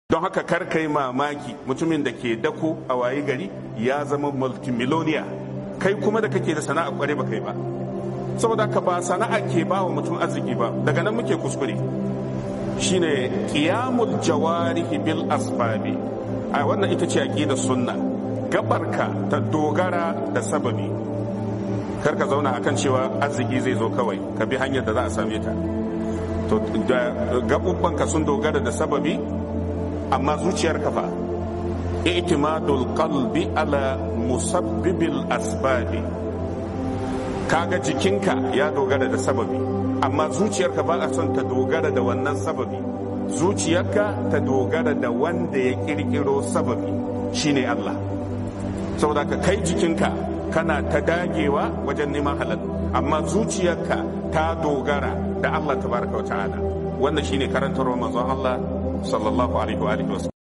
don haka kar kai mamaki mutumin da ke dako a wayi gari ya zama multimillionaire, kai kuma da kake da sana'a kware ba kai ba. Saboda haka ba sana'a ke ba wa mutum arziki ba, daga nan muke kuskure. Shine qiyamul jawarihi bil asbabi, a wannan ita ce aqidar sunna. Gabarka ta dogara da sababi, kar ka zauna akan cewa arziki zai zo kawai ka bi hanyar da za a same ta. To da gabubbanka sun dogara da sababi, amma zuciyarka fa i'timadul qalbi ala musabbibil asbabi. Kaga jikinka ya dogara da sababi, amma zuciyarka ba a son ta dogara da wannan sababi. Zuciyarka ta dogara da wanda ya kirkiro sababi, shine Allah. Saboda ka kai jikinka kana ta dagewa wajen neman halal, amma zuciyarka ta dogara da Allah tabaraka wa ta'ala. Wannan shine karantarwar manzon Allah sallallahu alaihi wa alihi wasallam.